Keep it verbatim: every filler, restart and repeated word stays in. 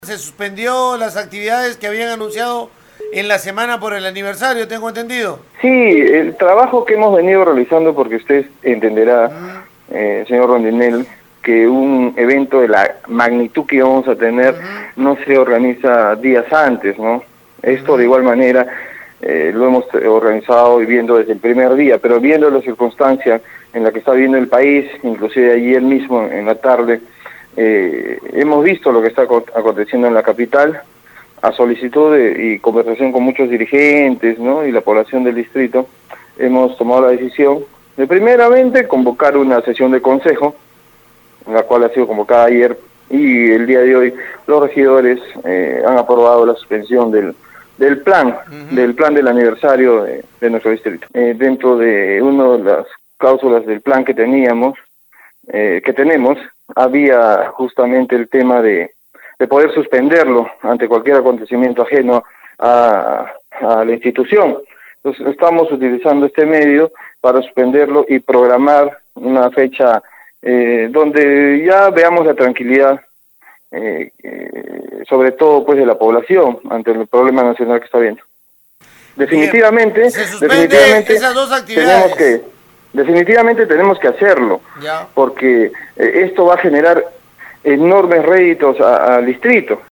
Se suspendió las actividades que habían anunciado en la semana por el aniversario, tengo entendido. Sí, el trabajo que hemos venido realizando, porque usted entenderá, uh-huh. eh, señor Rondinel, que un evento de la magnitud que vamos a tener uh-huh. no se organiza días antes, ¿no? Esto uh-huh. de igual manera eh, lo hemos organizado y viendo desde el primer día, pero viendo la circunstancia en la que está viviendo el país, inclusive ayer mismo en la tarde, Eh, hemos visto lo que está aconteciendo en la capital, a solicitud de, y conversación con muchos dirigentes, ¿no? Y la población del distrito, hemos tomado la decisión de primeramente convocar una sesión de consejo, la cual ha sido convocada ayer, y el día de hoy los regidores eh, han aprobado la suspensión del, del plan, uh-huh. del plan del aniversario de, de nuestro distrito. Eh, dentro de una de las cláusulas del plan que teníamos, eh, que tenemos, había justamente el tema de, de poder suspenderlo ante cualquier acontecimiento ajeno a, a la institución. Entonces estamos utilizando este medio para suspenderlo y programar una fecha eh, donde ya veamos la tranquilidad, eh, eh, sobre todo pues de la población ante el problema nacional que está viendo. Definitivamente, se suspende definitivamente esas dos actividades. tenemos que Definitivamente tenemos que hacerlo, ya. porque eh, esto va a generar enormes réditos al distrito.